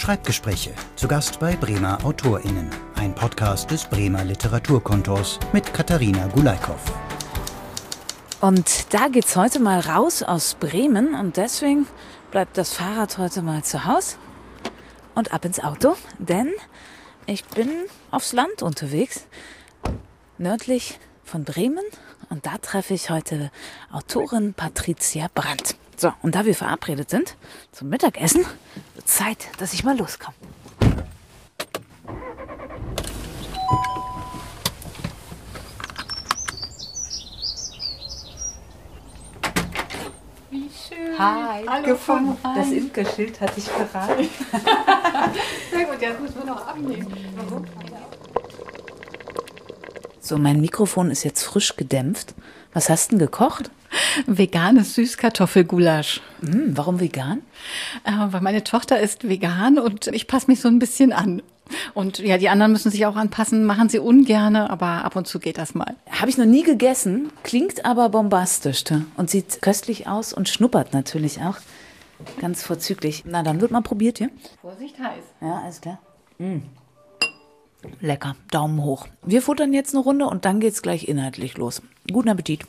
Schreibgespräche, zu Gast bei Bremer AutorInnen. Ein Podcast des Bremer Literaturkontors mit Katharina Gulaikow. Und da geht's heute mal raus aus Bremen und deswegen bleibt das Fahrrad heute mal zu Hause und ab ins Auto, denn ich bin aufs Land unterwegs, nördlich von Bremen, und da treffe ich heute Autorin Patricia Brandt. So, und da wir verabredet sind zum Mittagessen, wird Zeit, dass ich mal loskomme. Wie schön. Hi, hallo gefunden. Frau Das Imkerschild hatte ich verraten. Sehr gut, das müssen wir noch abnehmen. Warum? So, mein Mikrofon ist jetzt frisch gedämpft. Was hast du denn gekocht? Veganes Süßkartoffelgulasch. Warum vegan? Weil meine Tochter ist vegan und ich passe mich so ein bisschen an. Und ja, die anderen müssen sich auch anpassen, machen sie ungerne, aber ab und zu geht das mal. Habe ich noch nie gegessen, klingt aber bombastisch und sieht köstlich aus und schnuppert natürlich auch. Ganz vorzüglich. Na, dann wird mal probiert hier. Vorsicht, heiß. Ja, alles klar. Lecker, Daumen hoch. Wir futtern jetzt eine Runde und dann geht's gleich inhaltlich los. Guten Appetit.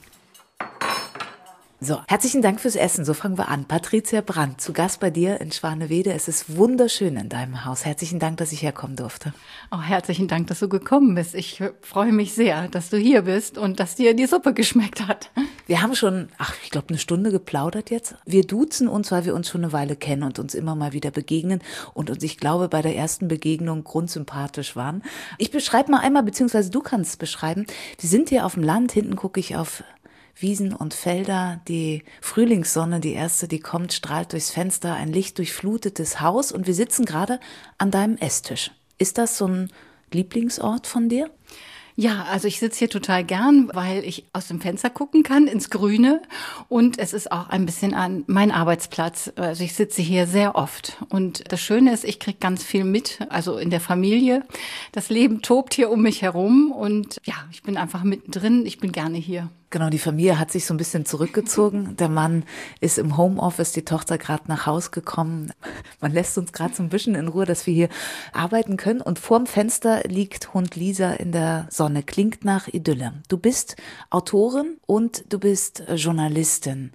So, herzlichen Dank fürs Essen. So fangen wir an. Patricia Brandt, zu Gast bei dir in Schwanewede. Es ist wunderschön in deinem Haus. Herzlichen Dank, dass ich herkommen durfte. Auch herzlichen Dank, dass du gekommen bist. Ich freue mich sehr, dass du hier bist und dass dir die Suppe geschmeckt hat. Wir haben schon, ich glaube, eine Stunde geplaudert jetzt. Wir duzen uns, weil wir uns schon eine Weile kennen und uns immer mal wieder begegnen und uns, ich glaube, bei der ersten Begegnung grundsympathisch waren. Ich beschreibe mal einmal, beziehungsweise du kannst es beschreiben. Wir sind hier auf dem Land, hinten gucke ich auf Wiesen und Felder, die Frühlingssonne, die erste, die kommt, strahlt durchs Fenster, ein lichtdurchflutetes Haus und wir sitzen gerade an deinem Esstisch. Ist das so ein Lieblingsort von dir? Ja, also ich sitze hier total gern, weil ich aus dem Fenster gucken kann ins Grüne und es ist auch ein bisschen an mein Arbeitsplatz. Also ich sitze hier sehr oft und das Schöne ist, ich kriege ganz viel mit, also in der Familie. Das Leben tobt hier um mich herum und ja, ich bin einfach mittendrin, ich bin gerne hier. Genau, die Familie hat sich so ein bisschen zurückgezogen. Der Mann ist im Homeoffice, die Tochter gerade nach Haus gekommen. Man lässt uns gerade so ein bisschen in Ruhe, dass wir hier arbeiten können. Und vorm Fenster liegt Hund Lisa in der Sonne. Klingt nach Idylle. Du bist Autorin und du bist Journalistin.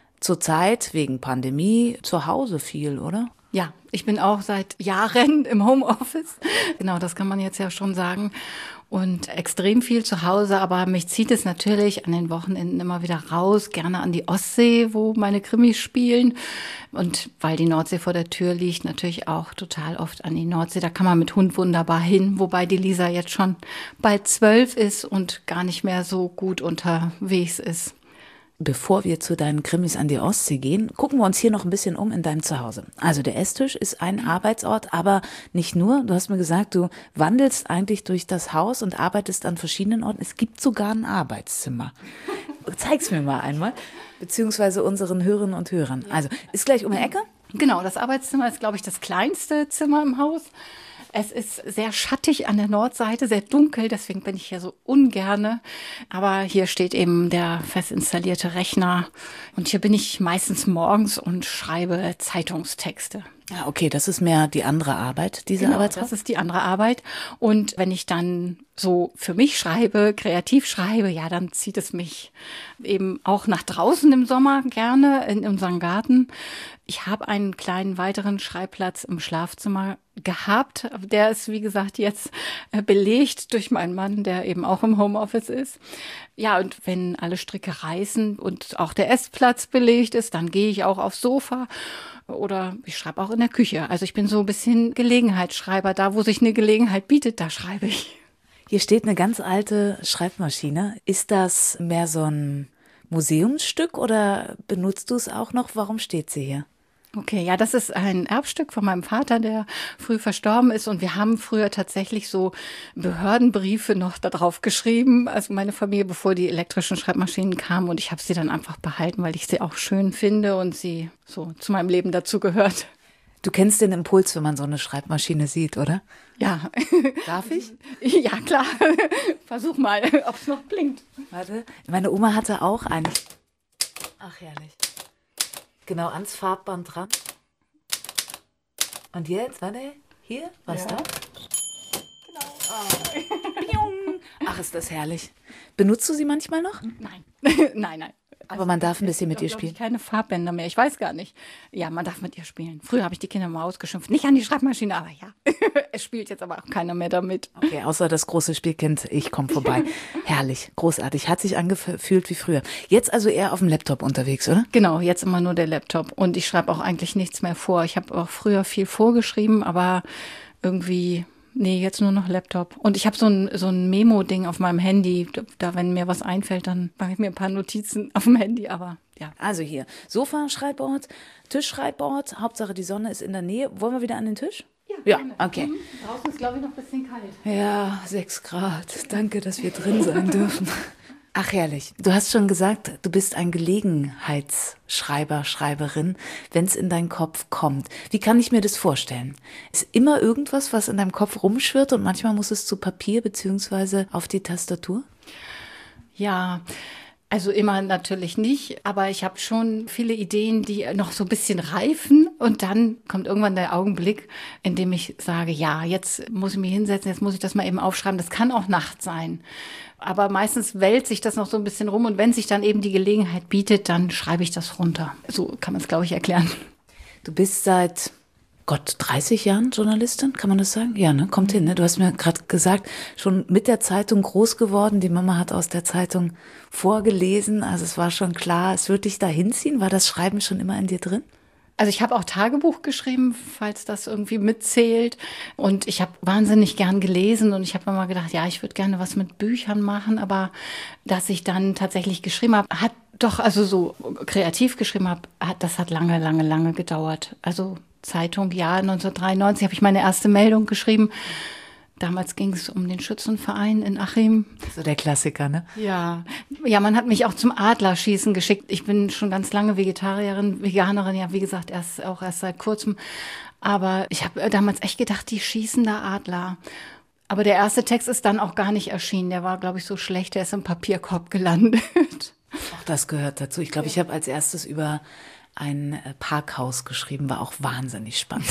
Zurzeit wegen Pandemie zu Hause viel, oder? Ja, ich bin auch seit Jahren im Homeoffice. Genau, das kann man jetzt ja schon sagen. Und extrem viel zu Hause, aber mich zieht es natürlich an den Wochenenden immer wieder raus, gerne an die Ostsee, wo meine Krimis spielen. Und weil die Nordsee vor der Tür liegt, natürlich auch total oft an die Nordsee. Da kann man mit Hund wunderbar hin, wobei die Lisa jetzt schon bald 12 ist und gar nicht mehr so gut unterwegs ist. Bevor wir zu deinen Krimis an die Ostsee gehen, gucken wir uns hier noch ein bisschen um in deinem Zuhause. Also der Esstisch ist ein Arbeitsort, aber nicht nur. Du hast mir gesagt, du wandelst eigentlich durch das Haus und arbeitest an verschiedenen Orten. Es gibt sogar ein Arbeitszimmer. Zeig's mir mal einmal, beziehungsweise unseren Hörerinnen und Hörern. Also ist gleich um die Ecke? Genau, das Arbeitszimmer ist, glaube ich, das kleinste Zimmer im Haus. Es ist sehr schattig an der Nordseite, sehr dunkel, deswegen bin ich hier so ungerne. Aber hier steht eben der fest installierte Rechner und hier bin ich meistens morgens und schreibe Zeitungstexte. Ja, okay, das ist mehr die andere Arbeit, diese Arbeit. Das ist die andere Arbeit. Und wenn ich dann so für mich schreibe, kreativ schreibe, ja, dann zieht es mich eben auch nach draußen im Sommer gerne in unseren Garten. Ich habe einen kleinen weiteren Schreibplatz im Schlafzimmer gehabt. Der ist, wie gesagt, jetzt belegt durch meinen Mann, der eben auch im Homeoffice ist. Ja, und wenn alle Stricke reißen und auch der Essplatz belegt ist, dann gehe ich auch aufs Sofa. Oder ich schreibe auch in der Küche. Also ich bin so ein bisschen Gelegenheitsschreiber. Da, wo sich eine Gelegenheit bietet, da schreibe ich. Hier steht eine ganz alte Schreibmaschine. Ist das mehr so ein Museumsstück oder benutzt du es auch noch? Warum steht sie hier? Okay, ja, das ist ein Erbstück von meinem Vater, der früh verstorben ist. Und wir haben früher tatsächlich so Behördenbriefe noch da drauf geschrieben. Also meine Familie, bevor die elektrischen Schreibmaschinen kamen. Und ich habe sie dann einfach behalten, weil ich sie auch schön finde und sie so zu meinem Leben dazu gehört. Du kennst den Impuls, wenn man so eine Schreibmaschine sieht, oder? Ja. Darf ich? Ja, klar. Versuch mal, ob es noch blinkt. Warte, meine Oma hatte auch eine. Ach, herrlich. Genau ans Farbband dran. Und jetzt, warte, hier, was da? Ach, ist das herrlich. Benutzt du sie manchmal noch? Nein, nein. Aber man darf ein bisschen mit ihr Ich spielen. keine Farbbänder mehr, ich weiß gar nicht. Ja, man darf mit ihr spielen. Früher habe ich die Kinder mal ausgeschimpft. Nicht an die Schreibmaschine, aber ja. Es spielt jetzt aber auch keiner mehr damit. Okay, außer das große Spielkind, ich komme vorbei. Herrlich, großartig. Hat sich angefühlt wie früher. Jetzt also eher auf dem Laptop unterwegs, oder? Genau, jetzt immer nur der Laptop. Und ich schreibe auch eigentlich nichts mehr vor. Ich habe auch früher viel vorgeschrieben, aber irgendwie... Nee, jetzt nur noch Laptop. Und ich habe so ein Memo-Ding auf meinem Handy. Da, wenn mir was einfällt, dann mache ich mir ein paar Notizen auf dem Handy. Aber ja. Also hier, Sofa, Schreibboard, Tischschreibboard. Hauptsache die Sonne ist in der Nähe. Wollen wir wieder an den Tisch? Ja, okay. Draußen ist, glaube ich, noch ein bisschen kalt. Ja, 6 Grad. Danke, dass wir drin sein dürfen. Ach, herrlich. Du hast schon gesagt, du bist ein Gelegenheitsschreiber, Schreiberin, wenn es in deinen Kopf kommt. Wie kann ich mir das vorstellen? Ist immer irgendwas, was in deinem Kopf rumschwirrt und manchmal muss es zu Papier beziehungsweise auf die Tastatur? Ja, also immer natürlich nicht, aber ich habe schon viele Ideen, die noch so ein bisschen reifen und dann kommt irgendwann der Augenblick, in dem ich sage, ja, jetzt muss ich mich hinsetzen, jetzt muss ich das mal eben aufschreiben. Das kann auch nachts sein. Aber meistens wälzt sich das noch so ein bisschen rum und wenn sich dann eben die Gelegenheit bietet, dann schreibe ich das runter. So kann man es, glaube ich, erklären. Du bist seit, 30 Jahren Journalistin, kann man das sagen? Ja, ne? Kommt hin, ne? Du hast mir gerade gesagt, schon mit der Zeitung groß geworden. Die Mama hat aus der Zeitung vorgelesen. Also es war schon klar, es wird dich da hinziehen. War das Schreiben schon immer in dir drin? Also ich habe auch Tagebuch geschrieben, falls das irgendwie mitzählt. Und ich habe wahnsinnig gern gelesen und ich habe immer gedacht, ja, ich würde gerne was mit Büchern machen. Aber dass ich dann tatsächlich geschrieben habe, hat doch, also so kreativ geschrieben habe, das hat lange gedauert. Also Zeitung, ja, 1993 habe ich meine erste Meldung geschrieben. Damals ging es um den Schützenverein in Achim. So der Klassiker, ne? Ja, man hat mich auch zum Adlerschießen geschickt. Ich bin schon ganz lange Veganerin, ja, wie gesagt, erst seit kurzem. Aber ich habe damals echt gedacht, die schießen da Adler. Aber der erste Text ist dann auch gar nicht erschienen. Der war, glaube ich, so schlecht, der ist im Papierkorb gelandet. Auch das gehört dazu. Ich glaube, ich habe als erstes über ein Parkhaus geschrieben, war auch wahnsinnig spannend.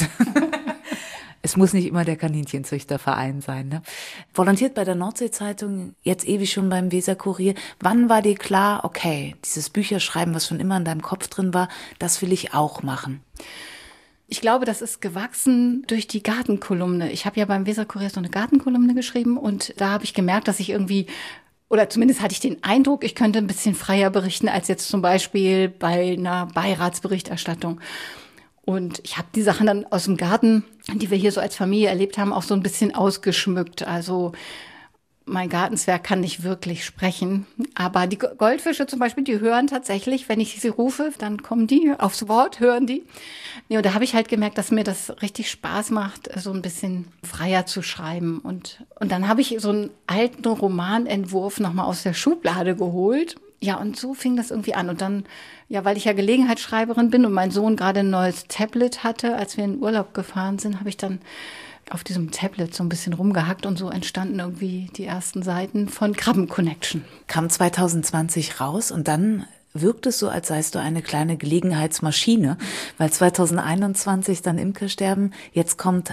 Es muss nicht immer der Kaninchenzüchterverein sein. Ne? Volontiert bei der Nordsee-Zeitung, jetzt ewig schon beim Weser-Kurier. Wann war dir klar, okay, dieses Bücherschreiben, was schon immer in deinem Kopf drin war, das will ich auch machen? Ich glaube, das ist gewachsen durch die Gartenkolumne. Ich habe ja beim Weser-Kurier so eine Gartenkolumne geschrieben und da habe ich gemerkt, dass ich irgendwie, oder zumindest hatte ich den Eindruck, ich könnte ein bisschen freier berichten als jetzt zum Beispiel bei einer Beiratsberichterstattung. Und ich habe die Sachen dann aus dem Garten, die wir hier so als Familie erlebt haben, auch so ein bisschen ausgeschmückt. Also mein Gartenzwerg kann nicht wirklich sprechen. Aber die Goldfische zum Beispiel, die hören tatsächlich, wenn ich sie rufe, dann kommen die aufs Wort, hören die. Ja, und da habe ich halt gemerkt, dass mir das richtig Spaß macht, so ein bisschen freier zu schreiben. Und dann habe ich so einen alten Romanentwurf nochmal aus der Schublade geholt. Ja, und so fing das irgendwie an. Und dann, ja, weil ich ja Gelegenheitsschreiberin bin und mein Sohn gerade ein neues Tablet hatte, als wir in Urlaub gefahren sind, habe ich dann auf diesem Tablet so ein bisschen rumgehackt und so entstanden irgendwie die ersten Seiten von Krabben Connection. Kam 2020 raus und dann wirkt es so, als seist du eine kleine Gelegenheitsmaschine, weil 2021 dann Imkersterben, jetzt kommt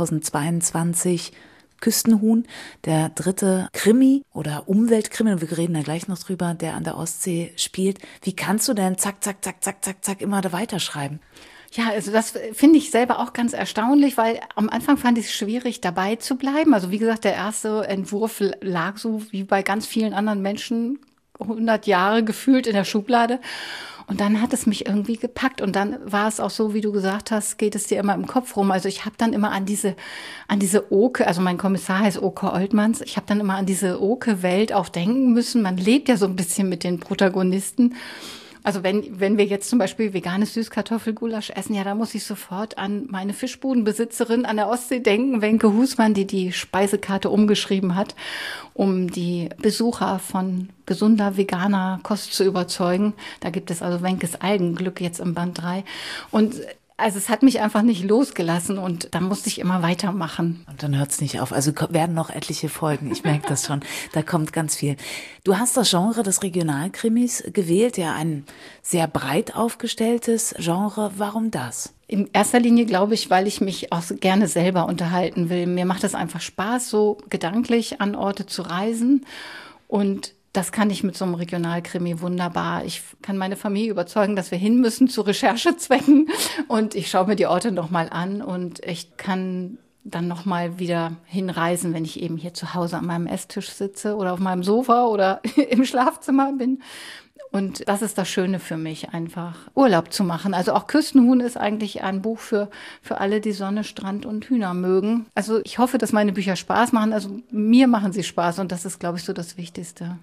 2022 Küstenhuhn, der dritte Krimi oder Umweltkrimi, und wir reden da gleich noch drüber, der an der Ostsee spielt. Wie kannst du denn zack immer da weiterschreiben? Ja, also das finde ich selber auch ganz erstaunlich, weil am Anfang fand ich es schwierig, dabei zu bleiben. Also wie gesagt, der erste Entwurf lag so wie bei ganz vielen anderen Menschen 100 Jahre gefühlt in der Schublade. Und dann hat es mich irgendwie gepackt. Und dann war es auch so, wie du gesagt hast, geht es dir immer im Kopf rum. Also ich habe dann immer an diese Oke, also mein Kommissar heißt Oke Oltmanns, ich habe dann immer an diese Oke-Welt auch denken müssen. Man lebt ja so ein bisschen mit den Protagonisten. Also wenn wir jetzt zum Beispiel veganes Süßkartoffelgulasch essen, ja, da muss ich sofort an meine Fischbudenbesitzerin an der Ostsee denken, Wenke Husmann, die die Speisekarte umgeschrieben hat, um die Besucher von gesunder veganer Kost zu überzeugen. Da gibt es also Wenkes Algenglück jetzt im Band 3. Und Also es hat mich einfach nicht losgelassen und da musste ich immer weitermachen. Und dann hört es nicht auf. Also werden noch etliche Folgen. Ich merke das schon. Da kommt ganz viel. Du hast das Genre des Regionalkrimis gewählt, ja, ein sehr breit aufgestelltes Genre. Warum das? In erster Linie glaube ich, weil ich mich auch so gerne selber unterhalten will. Mir macht es einfach Spaß, so gedanklich an Orte zu reisen. Und das kann ich mit so einem Regionalkrimi wunderbar. Ich kann meine Familie überzeugen, dass wir hin müssen zu Recherchezwecken. Und ich schaue mir die Orte nochmal an und ich kann dann nochmal wieder hinreisen, wenn ich eben hier zu Hause an meinem Esstisch sitze oder auf meinem Sofa oder im Schlafzimmer bin. Und das ist das Schöne für mich, einfach Urlaub zu machen. Also auch Küstenhuhn ist eigentlich ein Buch für alle, die Sonne, Strand und Hühner mögen. Also ich hoffe, dass meine Bücher Spaß machen. Also mir machen sie Spaß und das ist, glaube ich, so das Wichtigste.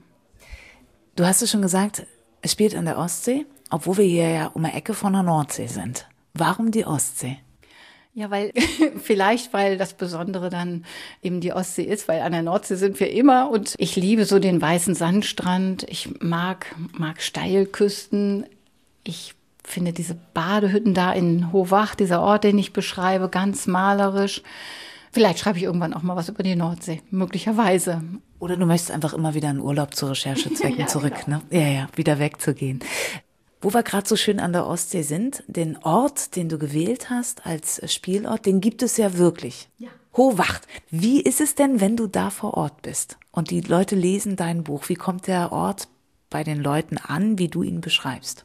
Du hast es schon gesagt, es spielt an der Ostsee, obwohl wir hier ja um die Ecke von der Nordsee sind. Warum die Ostsee? Ja, weil das Besondere dann eben die Ostsee ist, weil an der Nordsee sind wir immer und ich liebe so den weißen Sandstrand. Ich mag Steilküsten. Ich finde diese Badehütten da in Hohwach, dieser Ort, den ich beschreibe, ganz malerisch. Vielleicht schreibe ich irgendwann auch mal was über die Nordsee, möglicherweise. Oder du möchtest einfach immer wieder in Urlaub zu Recherchezwecken zurück, genau. Ne? Ja, wieder wegzugehen. Wo wir gerade so schön an der Ostsee sind, den Ort, den du gewählt hast als Spielort, den gibt es ja wirklich. Ja. Hohwach. Wie ist es denn, wenn du da vor Ort bist und die Leute lesen dein Buch? Wie kommt der Ort bei den Leuten an, wie du ihn beschreibst?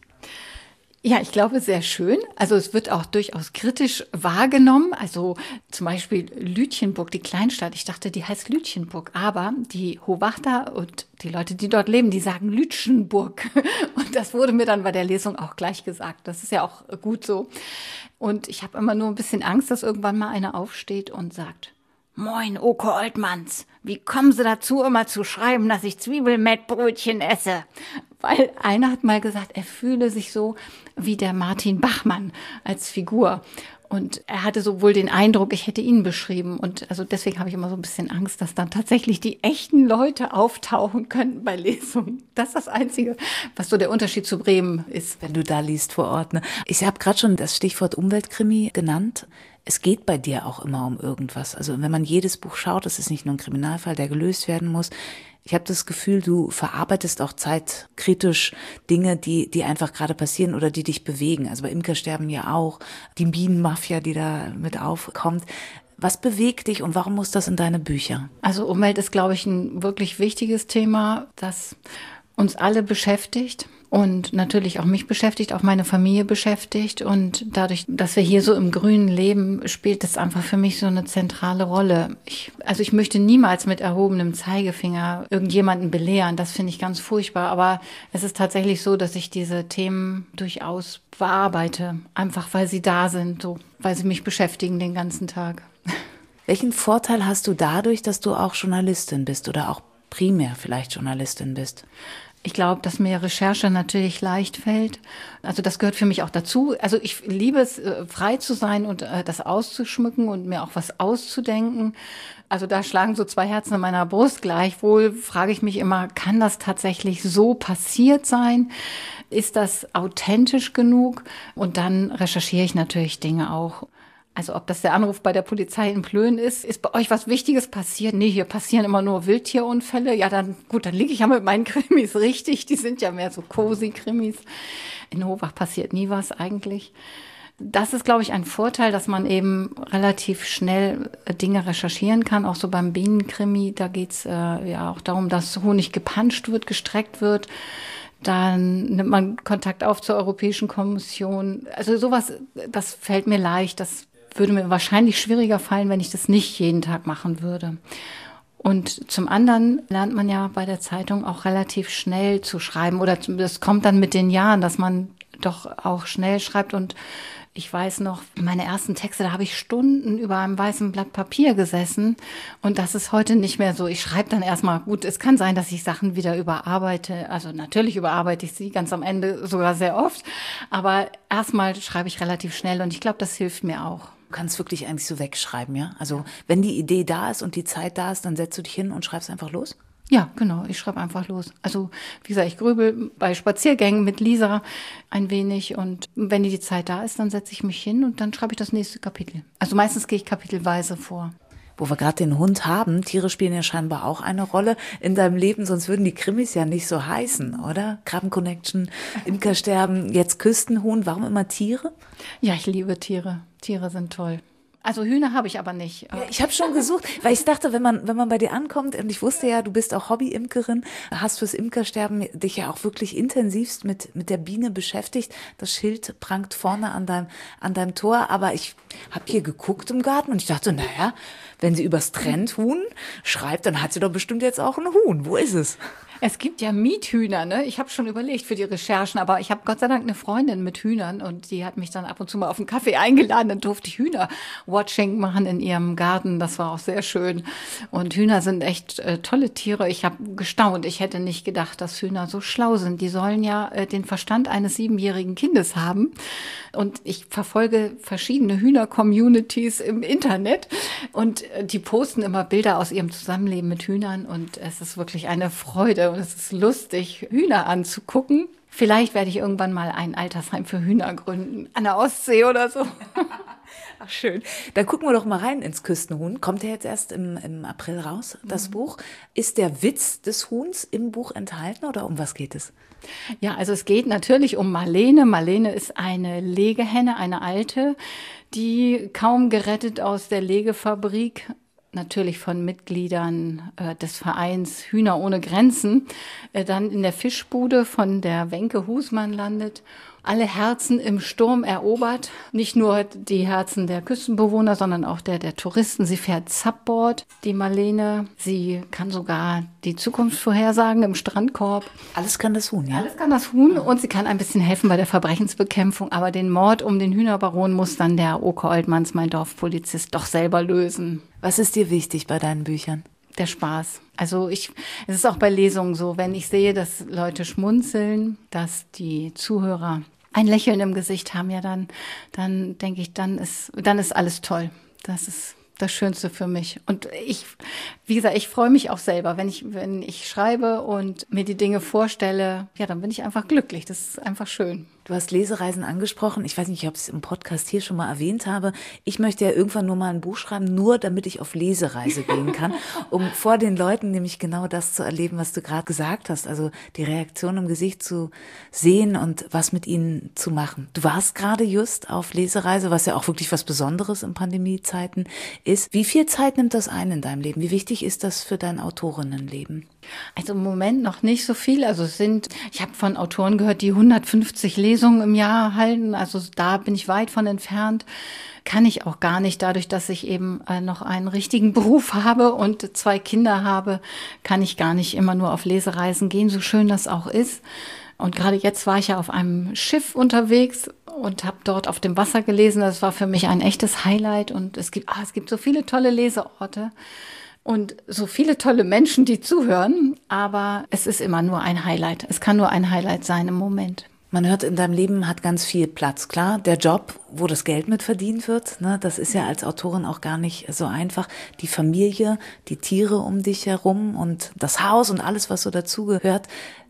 Ja, ich glaube, sehr schön. Also es wird auch durchaus kritisch wahrgenommen. Also zum Beispiel Lütjenburg, die Kleinstadt. Ich dachte, die heißt Lütjenburg. Aber die Hohwachter und die Leute, die dort leben, die sagen Lütschenburg. Und das wurde mir dann bei der Lesung auch gleich gesagt. Das ist ja auch gut so. Und ich habe immer nur ein bisschen Angst, dass irgendwann mal einer aufsteht und sagt: Moin, Oke Oltmanns, wie kommen Sie dazu, immer zu schreiben, dass ich Zwiebelmettbrötchen esse? Weil einer hat mal gesagt, er fühle sich so wie der Martin Bachmann als Figur. Und er hatte so wohl den Eindruck, ich hätte ihn beschrieben. Und also deswegen habe ich immer so ein bisschen Angst, dass dann tatsächlich die echten Leute auftauchen könnten bei Lesungen. Das ist das Einzige, was so der Unterschied zu Bremen ist. Wenn du da liest vor Ort. Ne? Ich habe gerade schon das Stichwort Umweltkrimi genannt. Es geht bei dir auch immer um irgendwas. Also wenn man jedes Buch schaut, das ist nicht nur ein Kriminalfall, der gelöst werden muss. Ich habe das Gefühl, du verarbeitest auch zeitkritisch Dinge, die einfach gerade passieren oder die dich bewegen. Also bei Imkersterben ja auch, die Bienenmafia, die da mit aufkommt. Was bewegt dich und warum muss das in deine Bücher? Also Umwelt ist, glaube ich, ein wirklich wichtiges Thema, das uns alle beschäftigt und natürlich auch mich beschäftigt, auch meine Familie beschäftigt. Und dadurch, dass wir hier so im Grünen leben, spielt das einfach für mich so eine zentrale Rolle. Ich möchte niemals mit erhobenem Zeigefinger irgendjemanden belehren. Das finde ich ganz furchtbar. Aber es ist tatsächlich so, dass ich diese Themen durchaus bearbeite, einfach weil sie da sind, so, weil sie mich beschäftigen den ganzen Tag. Welchen Vorteil hast du dadurch, dass du auch Journalistin bist oder auch primär vielleicht Journalistin bist? Ich glaube, dass mir Recherche natürlich leicht fällt. Also das gehört für mich auch dazu. Also ich liebe es, frei zu sein und das auszuschmücken und mir auch was auszudenken. Also da schlagen so zwei Herzen in meiner Brust. Gleichwohl frage ich mich immer, kann das tatsächlich so passiert sein? Ist das authentisch genug? Und dann recherchiere ich natürlich Dinge auch. Also ob das der Anruf bei der Polizei in Plön ist bei euch was Wichtiges passiert? Nee, hier passieren immer nur Wildtierunfälle. Ja, dann liege ich ja mit meinen Krimis richtig. Die sind ja mehr so Cozy-Krimis. In Hohwach passiert nie was eigentlich. Das ist, glaube ich, ein Vorteil, dass man eben relativ schnell Dinge recherchieren kann. Auch so beim Bienenkrimi, da geht's ja auch darum, dass Honig gepanscht wird, gestreckt wird. Dann nimmt man Kontakt auf zur Europäischen Kommission. Also sowas, das fällt mir leicht. Das würde mir wahrscheinlich schwieriger fallen, wenn ich das nicht jeden Tag machen würde. Und zum anderen lernt man ja bei der Zeitung auch relativ schnell zu schreiben. Oder das kommt dann mit den Jahren, dass man doch auch schnell schreibt. Und ich weiß noch, meine ersten Texte, da habe ich Stunden über einem weißen Blatt Papier gesessen. Und das ist heute nicht mehr so. Ich schreibe dann erstmal, gut, es kann sein, dass ich Sachen wieder überarbeite. Also natürlich überarbeite ich sie ganz am Ende sogar sehr oft. Aber erstmal schreibe ich relativ schnell und ich glaube, das hilft mir auch. Du kannst wirklich eigentlich so wegschreiben, ja? Also wenn die Idee da ist und die Zeit da ist, dann setzt du dich hin und schreibst einfach los? Ja, genau, ich schreibe einfach los. Also wie gesagt, ich grübel bei Spaziergängen mit Lisa ein wenig und wenn die Zeit da ist, dann setze ich mich hin und dann schreibe ich das nächste Kapitel. Also meistens gehe ich kapitelweise vor. Wo wir gerade den Hund haben, Tiere spielen ja scheinbar auch eine Rolle in deinem Leben, sonst würden die Krimis ja nicht so heißen, oder? Krabben-Connection, Imkersterben, jetzt Küstenhuhn, warum immer Tiere? Ja, ich liebe Tiere. Tiere sind toll. Also Hühner habe ich aber nicht. Ja, ich habe schon gesucht, weil ich dachte, wenn man bei dir ankommt, und ich wusste ja, du bist auch Hobby-Imkerin, hast fürs Imkersterben dich ja auch wirklich intensivst mit der Biene beschäftigt. Das Schild prangt vorne an deinem Tor, aber ich habe hier geguckt im Garten und ich dachte, naja, wenn sie übers Trendhuhn schreibt, dann hat sie doch bestimmt jetzt auch ein Huhn. Wo ist es? Es gibt ja Miethühner, ne? Ich habe schon überlegt für die Recherchen, aber ich habe Gott sei Dank eine Freundin mit Hühnern und die hat mich dann ab und zu mal auf einen Kaffee eingeladen. Dann durfte ich Hühner-Watching machen in ihrem Garten. Das war auch sehr schön. Und Hühner sind echt tolle Tiere. Ich habe gestaunt. Ich hätte nicht gedacht, dass Hühner so schlau sind. Die sollen ja den Verstand eines 7-jährigen Kindes haben. Und ich verfolge verschiedene Hühner-Communities im Internet und die posten immer Bilder aus ihrem Zusammenleben mit Hühnern und es ist wirklich eine Freude und es ist lustig, Hühner anzugucken. Vielleicht werde ich irgendwann mal ein Altersheim für Hühner gründen, an der Ostsee oder so. Ach, schön. Dann gucken wir doch mal rein ins Küstenhuhn. Kommt ja jetzt erst im April raus, das Buch. Ist der Witz des Huhns im Buch enthalten oder um was geht es? Ja, also es geht natürlich um Marlene. Marlene ist eine Legehenne, eine alte, die kaum gerettet aus der Legefabrik, natürlich von Mitgliedern des Vereins Hühner ohne Grenzen, dann in der Fischbude von der Wenke Husmann landet. Alle Herzen im Sturm erobert. Nicht nur die Herzen der Küstenbewohner, sondern auch der Touristen. Sie fährt Subboard, die Marlene. Sie kann sogar die Zukunft vorhersagen im Strandkorb. Alles kann das Huhn, ja? Alles kann das Huhn und sie kann ein bisschen helfen bei der Verbrechensbekämpfung. Aber den Mord um den Hühnerbaron muss dann der Oke Oltmanns, mein Dorfpolizist, doch selber lösen. Was ist dir wichtig bei deinen Büchern? Der Spaß. Also es ist auch bei Lesungen so, wenn ich sehe, dass Leute schmunzeln, dass die Zuhörer ein Lächeln im Gesicht haben, ja, dann denke ich, dann ist alles toll. Das ist das Schönste für mich. Und wie gesagt, ich freue mich auch selber, wenn ich schreibe und mir die Dinge vorstelle, ja, dann bin ich einfach glücklich. Das ist einfach schön. Du hast Lesereisen angesprochen. Ich weiß nicht, ob ich es im Podcast hier schon mal erwähnt habe. Ich möchte ja irgendwann nur mal ein Buch schreiben, nur damit ich auf Lesereise gehen kann, um vor den Leuten nämlich genau das zu erleben, was du gerade gesagt hast. Also die Reaktion im Gesicht zu sehen und was mit ihnen zu machen. Du warst gerade just auf Lesereise, was ja auch wirklich was Besonderes in Pandemiezeiten ist. Wie viel Zeit nimmt das ein in deinem Leben? Wie wichtig ist das für dein Autorinnenleben? Also im Moment noch nicht so viel. Also ich habe von Autoren gehört, die 150 Lesungen im Jahr halten. Also da bin ich weit von entfernt. Kann ich auch gar nicht. Dadurch, dass ich eben noch einen richtigen Beruf habe und 2 Kinder habe, kann ich gar nicht immer nur auf Lesereisen gehen, so schön das auch ist. Und gerade jetzt war ich ja auf einem Schiff unterwegs und habe dort auf dem Wasser gelesen. Das war für mich ein echtes Highlight. Und es gibt so viele tolle Leseorte. Und so viele tolle Menschen, die zuhören, aber es ist immer nur ein Highlight. Es kann nur ein Highlight sein im Moment. Man hört, in deinem Leben hat ganz viel Platz. Klar, der Job, wo das Geld mit verdient wird, ne, das ist ja als Autorin auch gar nicht so einfach. Die Familie, die Tiere um dich herum und das Haus und alles, was so dazugehört.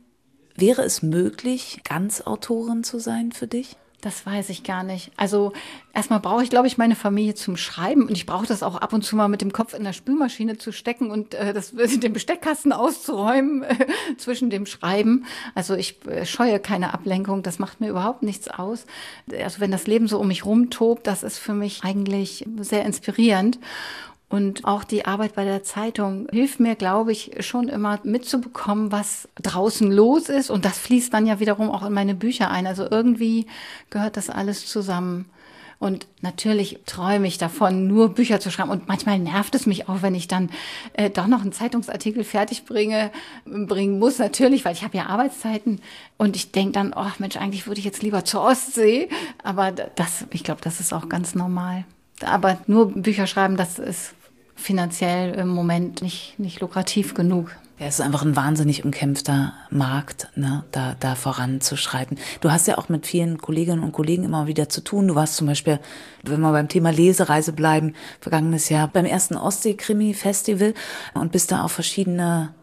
Wäre es möglich, ganz Autorin zu sein für dich? Das weiß ich gar nicht. Also erstmal brauche ich, glaube ich, meine Familie zum Schreiben und ich brauche das auch ab und zu mal mit dem Kopf in der Spülmaschine zu stecken und den Besteckkasten auszuräumen zwischen dem Schreiben. Also ich scheue keine Ablenkung, das macht mir überhaupt nichts aus. Also wenn das Leben so um mich rumtobt, das ist für mich eigentlich sehr inspirierend. Und auch die Arbeit bei der Zeitung hilft mir, glaube ich, schon immer mitzubekommen, was draußen los ist. Und das fließt dann ja wiederum auch in meine Bücher ein. Also irgendwie gehört das alles zusammen. Und natürlich träume ich davon, nur Bücher zu schreiben. Und manchmal nervt es mich auch, wenn ich dann doch noch einen Zeitungsartikel bringen muss. Natürlich, weil ich habe ja Arbeitszeiten. Und ich denke dann, oh Mensch, eigentlich würde ich jetzt lieber zur Ostsee. Aber ich glaube, das ist auch ganz normal. Aber nur Bücher schreiben, das ist finanziell im Moment nicht lukrativ genug. Ja, es ist einfach ein wahnsinnig umkämpfter Markt, ne, da voranzuschreiten. Du hast ja auch mit vielen Kolleginnen und Kollegen immer wieder zu tun. Du warst zum Beispiel, wenn wir beim Thema Lesereise bleiben, vergangenes Jahr beim ersten Ostsee-Krimi-Festival und bist da auf verschiedene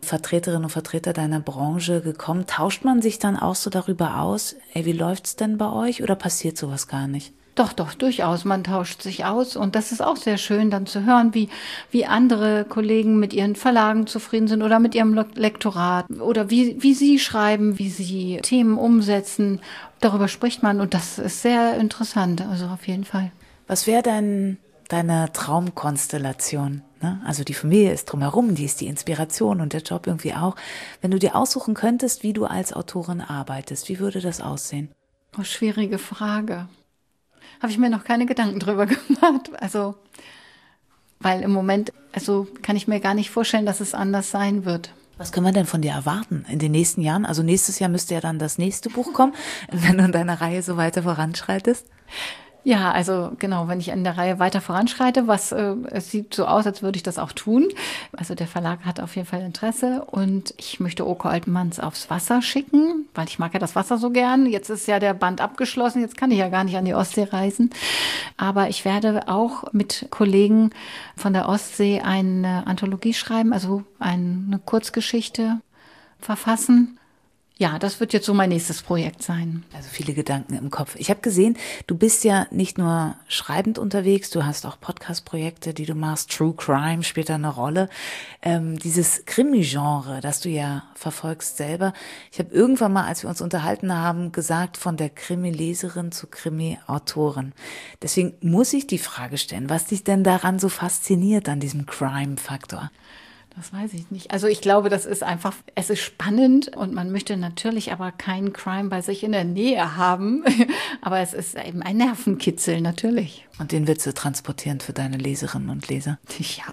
Vertreterinnen und Vertreter deiner Branche gekommen. Tauscht man sich dann auch so darüber aus, wie läuft's denn bei euch oder passiert sowas gar nicht? Doch, durchaus. Man tauscht sich aus und das ist auch sehr schön, dann zu hören, wie andere Kollegen mit ihren Verlagen zufrieden sind oder mit ihrem Lektorat oder wie sie schreiben, wie sie Themen umsetzen. Darüber spricht man und das ist sehr interessant, also auf jeden Fall. Was wäre deine Traumkonstellation? Ne? Also die Familie ist drumherum, die ist die Inspiration und der Job irgendwie auch. Wenn du dir aussuchen könntest, wie du als Autorin arbeitest, wie würde das aussehen? Oh, schwierige Frage. Habe ich mir noch keine Gedanken drüber gemacht. Also, weil im Moment, kann ich mir gar nicht vorstellen, dass es anders sein wird. Was können wir denn von dir erwarten in den nächsten Jahren? Also nächstes Jahr müsste ja dann das nächste Buch kommen, wenn du in deiner Reihe so weiter voranschreitest. Ja, also genau, wenn ich in der Reihe weiter voranschreite, es sieht so aus, als würde ich das auch tun. Also der Verlag hat auf jeden Fall Interesse und ich möchte Oke Oltmanns aufs Wasser schicken, weil ich mag ja das Wasser so gern. Jetzt ist ja der Band abgeschlossen, jetzt kann ich ja gar nicht an die Ostsee reisen. Aber ich werde auch mit Kollegen von der Ostsee eine Anthologie schreiben, also eine Kurzgeschichte verfassen. Ja, das wird jetzt so mein nächstes Projekt sein. Also viele Gedanken im Kopf. Ich habe gesehen, du bist ja nicht nur schreibend unterwegs, du hast auch Podcast-Projekte, die du machst. True Crime spielt da eine Rolle. Dieses Krimi-Genre, das du ja verfolgst selber. Ich habe irgendwann mal, als wir uns unterhalten haben, gesagt, von der Krimi-Leserin zur Krimi-Autorin. Deswegen muss ich die Frage stellen, was dich denn daran so fasziniert, an diesem Crime-Faktor? Das weiß ich nicht. Also ich glaube, es ist spannend und man möchte natürlich aber keinen Crime bei sich in der Nähe haben. Aber es ist eben ein Nervenkitzel, natürlich. Und den willst du transportieren für deine Leserinnen und Leser? Ja.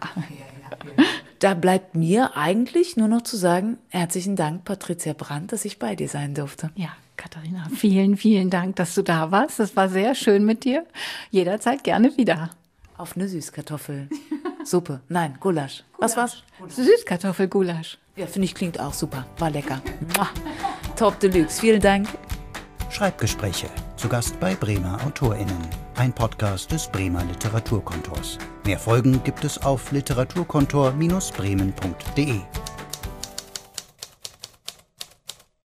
Da bleibt mir eigentlich nur noch zu sagen, herzlichen Dank, Patricia Brandt, dass ich bei dir sein durfte. Ja, Katharina, vielen, vielen Dank, dass du da warst. Das war sehr schön mit dir. Jederzeit gerne wieder. Auf eine Süßkartoffelsuppe. Nein, Gulasch. Was war's? Süßkartoffelgulasch. Ja, finde ich, klingt auch super. War lecker. Top Deluxe. Vielen Dank. Schreibgespräche. Zu Gast bei Bremer AutorInnen. Ein Podcast des Bremer Literaturkontors. Mehr Folgen gibt es auf literaturkontor-bremen.de.